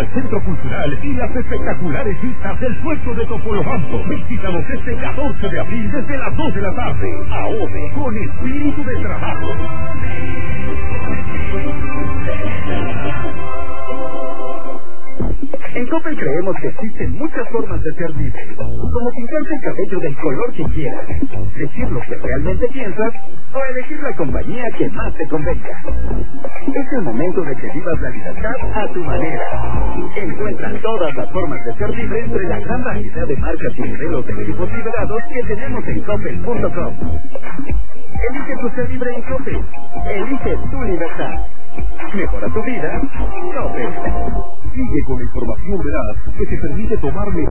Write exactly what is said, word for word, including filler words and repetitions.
al Centro Cultural y las espectaculares vistas del puerto de Topolobampo. Visítanos este catorce de abril desde las dos de la tarde. AODE, con espíritu de trabajo. En Coppel creemos que existen muchas formas de ser libre, como pintarte el cabello del color que quieras, decir lo que realmente piensas o elegir la compañía que más te convenga. Es el momento de que vivas la libertad a tu manera. Encuentra todas las formas de ser libre entre la gran variedad de marcas y modelos de equipos liberados que tenemos en Coppel punto com. Elige tu ser libre en Coppel. Elige tu libertad. Mejora tu vida. Coppel. Sigue con la información veraz que te permite tomar